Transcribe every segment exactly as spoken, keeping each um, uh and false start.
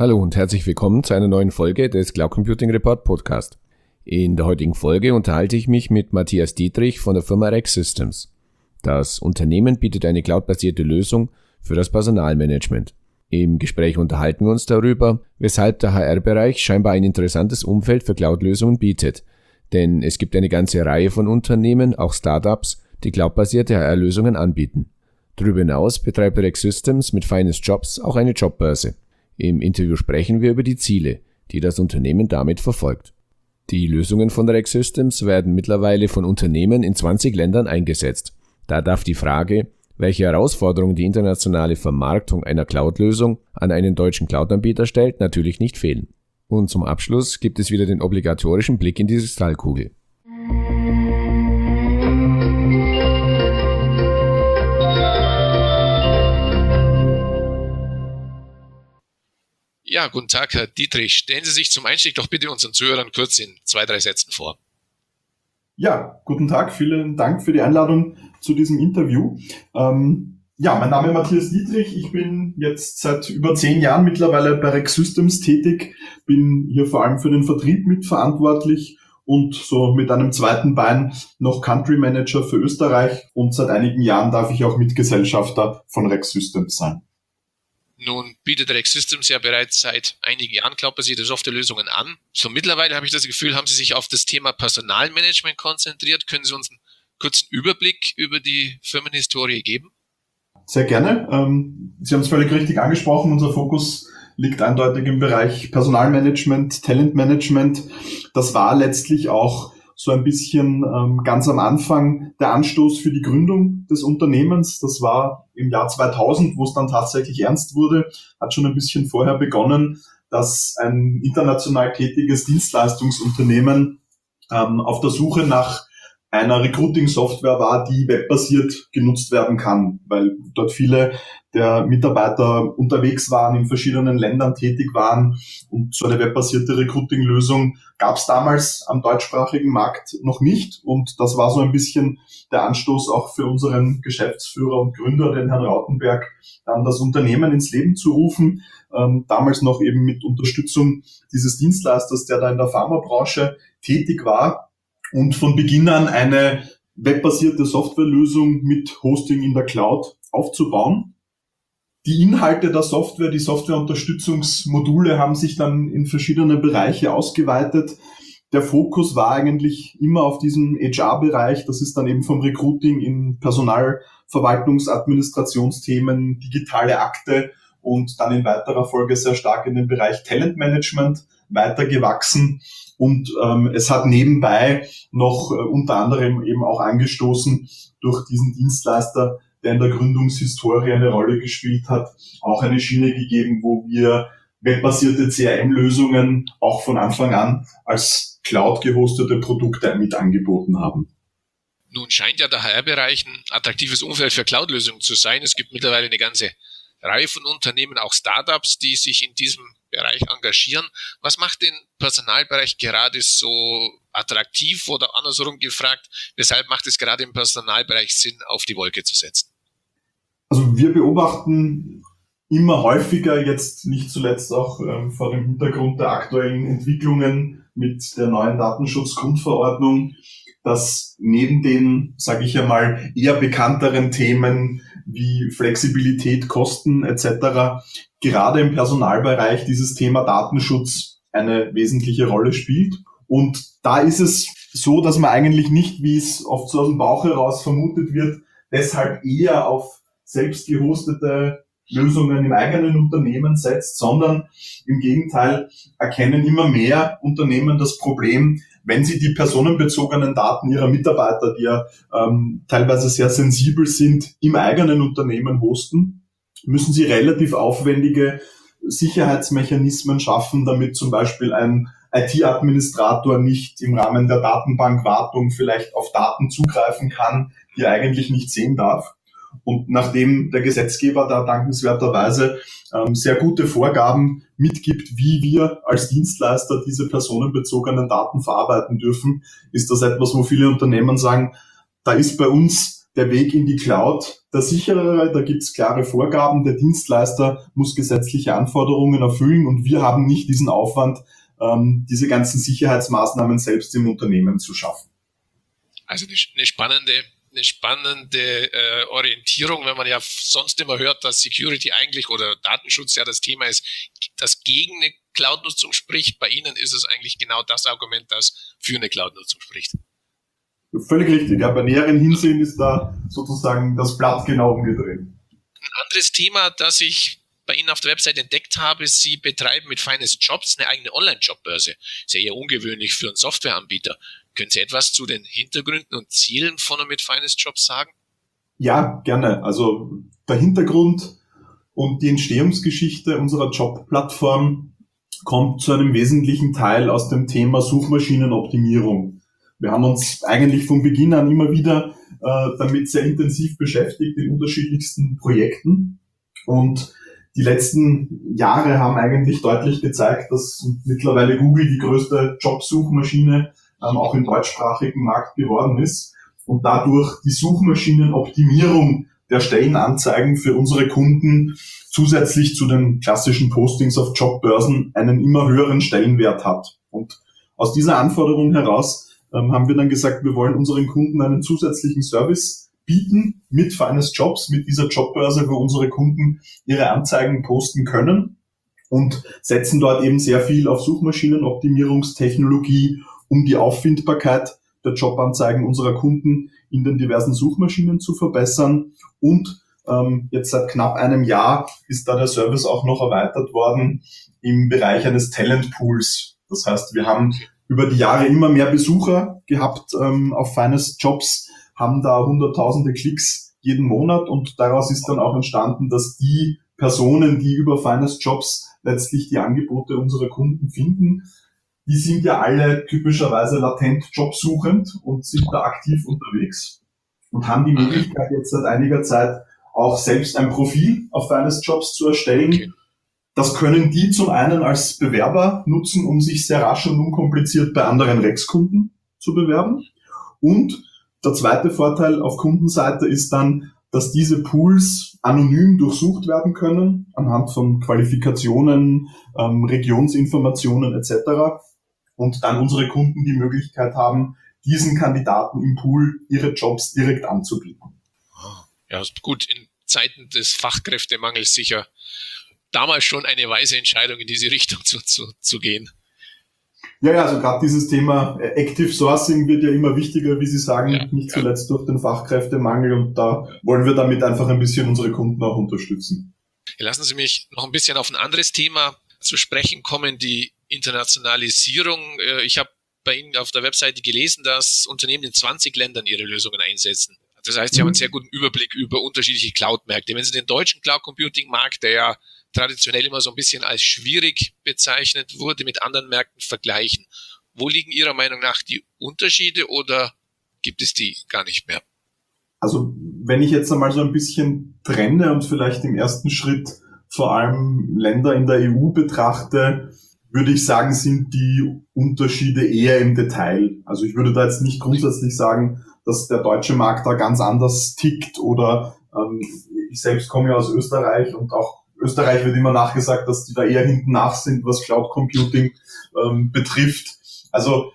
Hallo und herzlich willkommen zu einer neuen Folge des Cloud Computing Report Podcast. In der heutigen Folge unterhalte ich mich mit Matthias Dietrich von der Firma Rex Systems. Das Unternehmen bietet eine cloudbasierte Lösung für das Personalmanagement. Im Gespräch unterhalten wir uns darüber, weshalb der H R-Bereich scheinbar ein interessantes Umfeld für Cloud-Lösungen bietet. Denn es gibt eine ganze Reihe von Unternehmen, auch Startups, die cloudbasierte H R-Lösungen anbieten. Darüber hinaus betreibt Rex Systems mit Finest Jobs auch eine Jobbörse. Im Interview sprechen wir über die Ziele, die das Unternehmen damit verfolgt. Die Lösungen von Rex Systems werden mittlerweile von Unternehmen in zwanzig Ländern eingesetzt. Da darf die Frage, welche Herausforderungen die internationale Vermarktung einer Cloud-Lösung an einen deutschen Cloud-Anbieter stellt, natürlich nicht fehlen. Und zum Abschluss gibt es wieder den obligatorischen Blick in die Kristallkugel. Ja, guten Tag, Herr Dietrich. Stellen Sie sich zum Einstieg doch bitte unseren Zuhörern kurz in zwei, drei Sätzen vor. Ja, guten Tag. Vielen Dank für die Einladung zu diesem Interview. Ähm, ja, mein Name ist Matthias Dietrich. Ich bin jetzt seit über zehn Jahren mittlerweile bei Rex Systems tätig, bin hier vor allem für den Vertrieb mitverantwortlich und so mit einem zweiten Bein noch Country Manager für Österreich, und seit einigen Jahren darf ich auch Mitgesellschafter von Rex Systems sein. Nun bietet Rex Systems ja bereits seit einigen Jahren cloudbasierte Softwarelösungen an. So mittlerweile habe ich das Gefühl, haben Sie sich auf das Thema Personalmanagement konzentriert. Können Sie uns einen kurzen Überblick über die Firmenhistorie geben? Sehr gerne. Ähm, Sie haben es völlig richtig angesprochen. Unser Fokus liegt eindeutig im Bereich Personalmanagement, Talentmanagement. Das war letztlich auch so ein bisschen ähm, ganz am Anfang der Anstoß für die Gründung des Unternehmens. Das war im Jahr zweitausend, wo es dann tatsächlich ernst wurde. Hat schon ein bisschen vorher begonnen, dass ein international tätiges Dienstleistungsunternehmen ähm, auf der Suche nach einer Recruiting-Software war, die webbasiert genutzt werden kann, weil dort viele der Mitarbeiter unterwegs waren, in verschiedenen Ländern tätig waren, und so eine webbasierte Recruiting-Lösung gab es damals am deutschsprachigen Markt noch nicht, und das war so ein bisschen der Anstoß auch für unseren Geschäftsführer und Gründer, den Herrn Rautenberg, dann das Unternehmen ins Leben zu rufen, ähm, damals noch eben mit Unterstützung dieses Dienstleisters, der da in der Pharmabranche tätig war, und von Beginn an eine webbasierte Softwarelösung mit Hosting in der Cloud aufzubauen. Die Inhalte der Software, die Softwareunterstützungsmodule haben sich dann in verschiedene Bereiche ausgeweitet. Der Fokus war eigentlich immer auf diesem H R-Bereich. Das ist dann eben vom Recruiting in Personalverwaltungsadministrationsthemen, digitale Akte und dann in weiterer Folge sehr stark in den Bereich Talentmanagement weitergewachsen. Und ähm, es hat nebenbei noch äh, unter anderem eben auch angestoßen durch diesen Dienstleister, der in der Gründungshistorie eine Rolle gespielt hat, auch eine Schiene gegeben, wo wir webbasierte C R M-Lösungen auch von Anfang an als Cloud-gehostete Produkte mit angeboten haben. Nun scheint ja der H R-Bereich ein attraktives Umfeld für Cloud-Lösungen zu sein. Es gibt mittlerweile eine ganze Reihe von Unternehmen, auch Startups, die sich in diesem Bereich engagieren. Was macht den Personalbereich gerade so attraktiv, oder andersrum gefragt, weshalb macht es gerade im Personalbereich Sinn, auf die Wolke zu setzen? Also wir beobachten immer häufiger, jetzt nicht zuletzt auch ähm, vor dem Hintergrund der aktuellen Entwicklungen mit der neuen Datenschutzgrundverordnung, dass neben den, sage ich einmal, eher bekannteren Themen wie Flexibilität, Kosten et cetera gerade im Personalbereich dieses Thema Datenschutz eine wesentliche Rolle spielt. Und da ist es so, dass man eigentlich nicht, wie es oft so aus dem Bauch heraus vermutet wird, deshalb eher auf selbst gehostete Lösungen im eigenen Unternehmen setzt, sondern im Gegenteil erkennen immer mehr Unternehmen das Problem, wenn sie die personenbezogenen Daten ihrer Mitarbeiter, die ja ähm, teilweise sehr sensibel sind, im eigenen Unternehmen hosten, müssen sie relativ aufwendige Sicherheitsmechanismen schaffen, damit zum Beispiel ein I T-Administrator nicht im Rahmen der Datenbankwartung vielleicht auf Daten zugreifen kann, die er eigentlich nicht sehen darf. Und nachdem der Gesetzgeber da dankenswerterweise ähm, sehr gute Vorgaben mitgibt, wie wir als Dienstleister diese personenbezogenen Daten verarbeiten dürfen, ist das etwas, wo viele Unternehmen sagen, da ist bei uns der Weg in die Cloud der sicherere, da gibt es klare Vorgaben, der Dienstleister muss gesetzliche Anforderungen erfüllen und wir haben nicht diesen Aufwand, ähm, diese ganzen Sicherheitsmaßnahmen selbst im Unternehmen zu schaffen. Also eine spannende, eine spannende äh, Orientierung, wenn man ja sonst immer hört, dass Security eigentlich oder Datenschutz ja das Thema ist, das gegen eine Cloud-Nutzung spricht. Bei Ihnen ist es eigentlich genau das Argument, das für eine Cloud-Nutzung spricht. Völlig richtig. Ja, bei näheren Hinsehen ist da sozusagen das Blatt genau umgedreht. Ein anderes Thema, das ich bei Ihnen auf der Website entdeckt habe, Sie betreiben mit Finest Jobs eine eigene Online-Jobbörse. Ist ja eher ungewöhnlich für einen Softwareanbieter. Können Sie etwas zu den Hintergründen und Zielen von und mit Finest Jobs sagen? Ja, gerne. Also der Hintergrund und die Entstehungsgeschichte unserer Jobplattform kommt zu einem wesentlichen Teil aus dem Thema Suchmaschinenoptimierung. Wir haben uns eigentlich von Beginn an immer wieder äh, damit sehr intensiv beschäftigt in unterschiedlichsten Projekten. Und die letzten Jahre haben eigentlich deutlich gezeigt, dass mittlerweile Google die größte Jobsuchmaschine ähm, auch im deutschsprachigen Markt geworden ist und dadurch die Suchmaschinenoptimierung der Stellenanzeigen für unsere Kunden zusätzlich zu den klassischen Postings auf Jobbörsen einen immer höheren Stellenwert hat. Und aus dieser Anforderung heraus ähm, haben wir dann gesagt, wir wollen unseren Kunden einen zusätzlichen Service bieten mit Finest Jobs, mit dieser Jobbörse, wo unsere Kunden ihre Anzeigen posten können und setzen dort eben sehr viel auf Suchmaschinenoptimierungstechnologie, um die Auffindbarkeit der Jobanzeigen unserer Kunden in den diversen Suchmaschinen zu verbessern. Und ähm, jetzt seit knapp einem Jahr ist da der Service auch noch erweitert worden im Bereich eines Talentpools. Das heißt, wir haben über die Jahre immer mehr Besucher gehabt ähm, auf Finest Jobs, haben da hunderttausende Klicks jeden Monat und daraus ist dann auch entstanden, dass die Personen, die über Finest Jobs letztlich die Angebote unserer Kunden finden, die sind ja alle typischerweise latent jobsuchend und sind da aktiv unterwegs und haben die Möglichkeit jetzt seit einiger Zeit auch selbst ein Profil auf Finest Jobs zu erstellen. Okay. Das können die zum einen als Bewerber nutzen, um sich sehr rasch und unkompliziert bei anderen Rex-Kunden zu bewerben. Und der zweite Vorteil auf Kundenseite ist dann, dass diese Pools anonym durchsucht werden können, anhand von Qualifikationen, ähm, Regionsinformationen et cetera. Und dann unsere Kunden die Möglichkeit haben, diesen Kandidaten im Pool ihre Jobs direkt anzubieten. Ja, gut, in Zeiten des Fachkräftemangels sicher damals schon eine weise Entscheidung, in diese Richtung zu, zu, zu gehen. Ja, ja, also gerade dieses Thema Active Sourcing wird ja immer wichtiger, wie Sie sagen, ja, nicht ja. zuletzt durch den Fachkräftemangel und da ja. wollen wir damit einfach ein bisschen unsere Kunden auch unterstützen. Lassen Sie mich noch ein bisschen auf ein anderes Thema zu sprechen kommen, die Internationalisierung. Ich habe bei Ihnen auf der Webseite gelesen, dass Unternehmen in zwanzig Ländern ihre Lösungen einsetzen. Das heißt, Sie mhm. haben einen sehr guten Überblick über unterschiedliche Cloud-Märkte. Wenn Sie den deutschen Cloud-Computing-Markt, der ja traditionell immer so ein bisschen als schwierig bezeichnet wurde, mit anderen Märkten vergleichen, wo liegen Ihrer Meinung nach die Unterschiede oder gibt es die gar nicht mehr? Also wenn ich jetzt einmal so ein bisschen trenne und vielleicht im ersten Schritt vor allem Länder in der E U betrachte, würde ich sagen, sind die Unterschiede eher im Detail. Also ich würde da jetzt nicht grundsätzlich sagen, dass der deutsche Markt da ganz anders tickt oder ähm, ich selbst komme ja aus Österreich und auch Österreich wird immer nachgesagt, dass die da eher hinten nach sind, was Cloud Computing ähm, betrifft. Also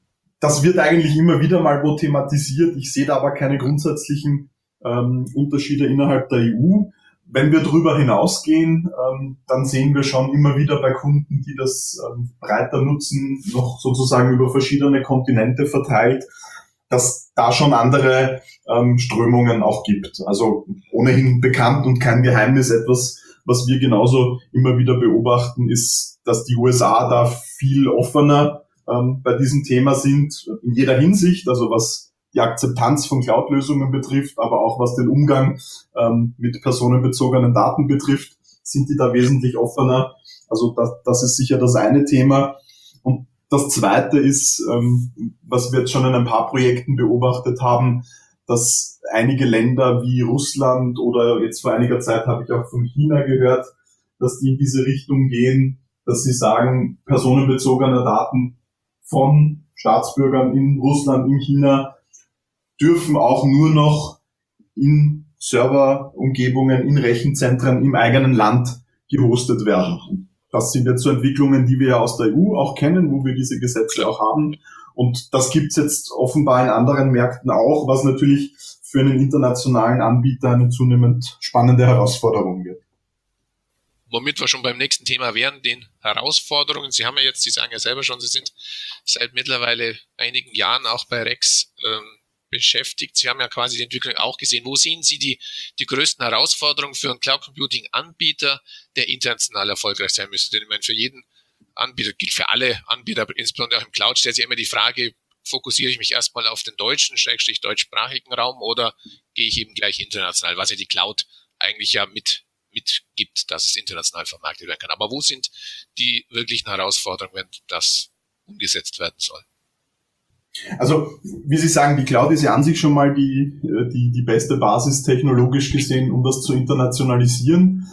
das wird eigentlich immer wieder mal wo thematisiert. Ich sehe da aber keine grundsätzlichen ähm, Unterschiede innerhalb der E U. Wenn wir darüber hinausgehen, ähm, dann sehen wir schon immer wieder bei Kunden, die das ähm, breiter nutzen, noch sozusagen über verschiedene Kontinente verteilt, dass da schon andere ähm, Strömungen auch gibt. Also ohnehin bekannt und kein Geheimnis, etwas, was wir genauso immer wieder beobachten, ist, dass die U S A da viel offener ähm, bei diesem Thema sind, in jeder Hinsicht, also was die Akzeptanz von Cloud-Lösungen betrifft, aber auch was den Umgang ähm, mit personenbezogenen Daten betrifft, sind die da wesentlich offener. Also das, das ist sicher das eine Thema. Und das zweite ist, ähm, was wir jetzt schon in ein paar Projekten beobachtet haben, dass einige Länder wie Russland oder jetzt vor einiger Zeit habe ich auch von China gehört, dass die in diese Richtung gehen, dass sie sagen, personenbezogene Daten von Staatsbürgern in Russland, in China dürfen auch nur noch in Serverumgebungen, in Rechenzentren im eigenen Land gehostet werden. Das sind jetzt so Entwicklungen, die wir ja aus der E U auch kennen, wo wir diese Gesetze auch haben. Und das gibt's jetzt offenbar in anderen Märkten auch, was natürlich für einen internationalen Anbieter eine zunehmend spannende Herausforderung wird. Womit wir schon beim nächsten Thema wären, den Herausforderungen. Sie haben ja jetzt, Sie sagen ja selber schon, Sie sind seit mittlerweile einigen Jahren auch bei Rex ähm, beschäftigt. Sie haben ja quasi die Entwicklung auch gesehen. Wo sehen Sie die, die größten Herausforderungen für einen Cloud Computing Anbieter, der international erfolgreich sein müsste? Denn ich meine, für jeden Anbieter, gilt für alle Anbieter, aber insbesondere auch im Cloud, stellt sich immer die Frage, fokussiere ich mich erstmal auf den deutschen, schrägstrich deutschsprachigen Raum oder gehe ich eben gleich international, was ja die Cloud eigentlich ja mit mitgibt, dass es international vermarktet werden kann. Aber wo sind die wirklichen Herausforderungen, wenn das umgesetzt werden soll? Also, wie Sie sagen, die Cloud ist ja an sich schon mal die, die, die beste Basis technologisch gesehen, um das zu internationalisieren.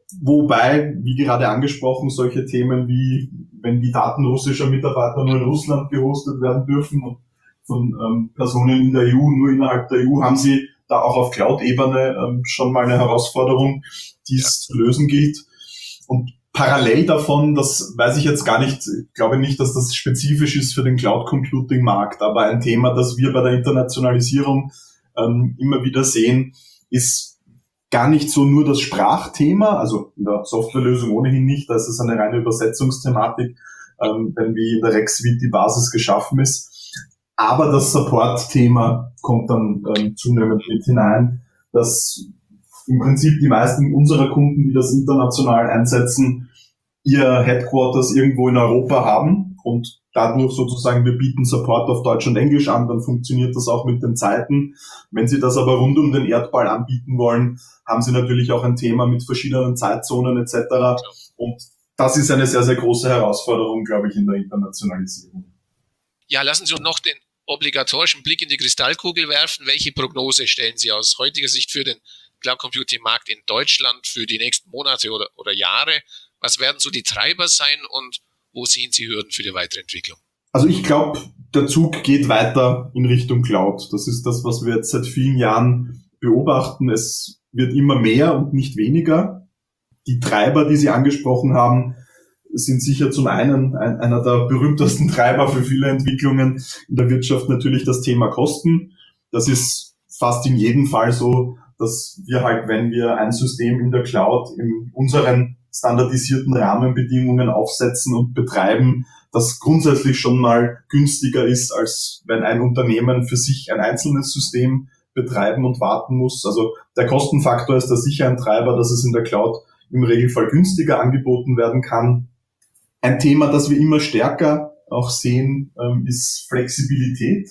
Wobei, wie gerade angesprochen, solche Themen wie, wenn die Daten russischer Mitarbeiter nur in Russland gehostet werden dürfen und von ähm, Personen in der E U, nur innerhalb der E U, haben Sie da auch auf Cloud-Ebene ähm, schon mal eine Herausforderung, die es ja zu lösen gilt. Und parallel davon, das weiß ich jetzt gar nicht, ich glaube nicht, dass das spezifisch ist für den Cloud-Computing-Markt, aber ein Thema, das wir bei der Internationalisierung ähm, immer wieder sehen, ist gar nicht so nur das Sprachthema, also in der Softwarelösung ohnehin nicht, da ist es eine reine Übersetzungsthematik, ähm, wenn wie in der Rex Suite die Basis geschaffen ist. Aber das Support-Thema kommt dann ähm, zunehmend mit hinein, dass im Prinzip die meisten unserer Kunden, die das international einsetzen, ihr Headquarters irgendwo in Europa haben und dadurch sozusagen, wir bieten Support auf Deutsch und Englisch an, dann funktioniert das auch mit den Zeiten. Wenn Sie das aber rund um den Erdball anbieten wollen, haben Sie natürlich auch ein Thema mit verschiedenen Zeitzonen et cetera. Und das ist eine sehr, sehr große Herausforderung, glaube ich, in der Internationalisierung. Ja, lassen Sie uns noch den obligatorischen Blick in die Kristallkugel werfen. Welche Prognose stellen Sie aus heutiger Sicht für den Cloud Computing Markt in Deutschland für die nächsten Monate oder, oder Jahre? Was werden so die Treiber sein und wo sehen Sie Hürden für die weitere Entwicklung? Also ich glaube, der Zug geht weiter in Richtung Cloud. Das ist das, was wir jetzt seit vielen Jahren beobachten. Es wird immer mehr und nicht weniger. Die Treiber, die Sie angesprochen haben, sind sicher zum einen ein, einer der berühmtesten Treiber für viele Entwicklungen in der Wirtschaft natürlich das Thema Kosten. Das ist fast in jedem Fall so, dass wir halt, wenn wir ein System in der Cloud in unseren standardisierten Rahmenbedingungen aufsetzen und betreiben, das grundsätzlich schon mal günstiger ist, als wenn ein Unternehmen für sich ein einzelnes System betreiben und warten muss. Also der Kostenfaktor ist da sicher ein Treiber, dass es in der Cloud im Regelfall günstiger angeboten werden kann. Ein Thema, das wir immer stärker auch sehen, ist Flexibilität.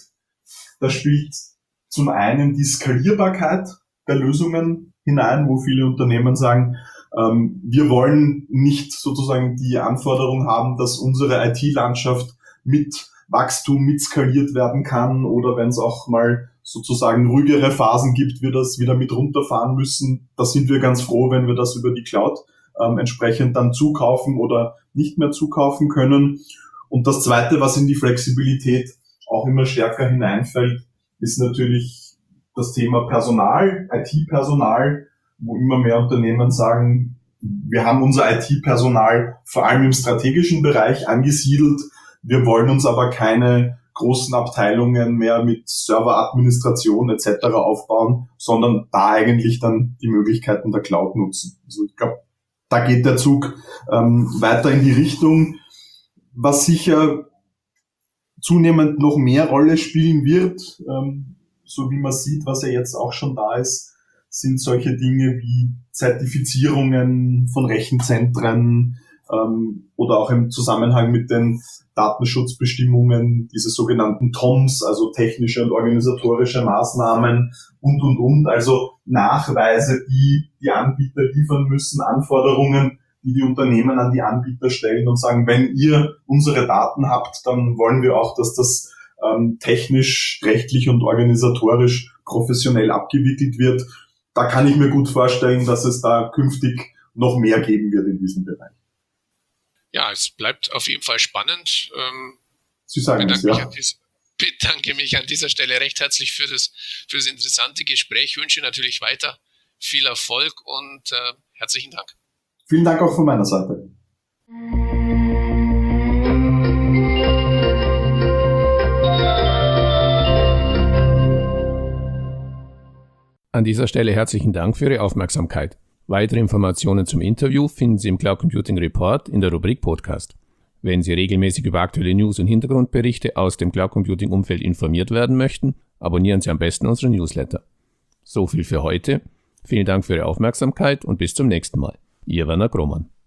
Da spielt zum einen die Skalierbarkeit der Lösungen hinein, wo viele Unternehmen sagen, wir wollen nicht sozusagen die Anforderung haben, dass unsere I T-Landschaft mit Wachstum mitskaliert werden kann oder wenn es auch mal sozusagen ruhigere Phasen gibt, wir das wieder mit runterfahren müssen. Da sind wir ganz froh, wenn wir das über die Cloud ähm, entsprechend dann zukaufen oder nicht mehr zukaufen können. Und das Zweite, was in die Flexibilität auch immer stärker hineinfällt, ist natürlich das Thema Personal, I T-Personal, wo immer mehr Unternehmen sagen, wir haben unser I T-Personal vor allem im strategischen Bereich angesiedelt. Wir wollen uns aber keine großen Abteilungen mehr mit Serveradministration et cetera aufbauen, sondern da eigentlich dann die Möglichkeiten der Cloud nutzen. Also ich glaube, da geht der Zug ähm, weiter in die Richtung, was sicher zunehmend noch mehr Rolle spielen wird, ähm, so wie man sieht, was ja jetzt auch schon da ist, sind solche Dinge wie Zertifizierungen von Rechenzentren ähm, oder auch im Zusammenhang mit den Datenschutzbestimmungen, diese sogenannten T O Ms, also technische und organisatorische Maßnahmen und, und, und. Also Nachweise, die die Anbieter liefern müssen, Anforderungen, die die Unternehmen an die Anbieter stellen und sagen, wenn ihr unsere Daten habt, dann wollen wir auch, dass das ähm, technisch, rechtlich und organisatorisch professionell abgewickelt wird. Da kann ich mir gut vorstellen, dass es da künftig noch mehr geben wird in diesem Bereich. Ja, es bleibt auf jeden Fall spannend. Ähm, Sie sagen es, ja. Dies, bedanke mich an dieser Stelle recht herzlich für das, für das interessante Gespräch. Ich wünsche natürlich weiter viel Erfolg und äh, herzlichen Dank. Vielen Dank auch von meiner Seite. An dieser Stelle herzlichen Dank für Ihre Aufmerksamkeit. Weitere Informationen zum Interview finden Sie im Cloud Computing Report in der Rubrik Podcast. Wenn Sie regelmäßig über aktuelle News und Hintergrundberichte aus dem Cloud Computing Umfeld informiert werden möchten, abonnieren Sie am besten unsere Newsletter. So viel für heute. Vielen Dank für Ihre Aufmerksamkeit und bis zum nächsten Mal. Ihr Werner Grohmann.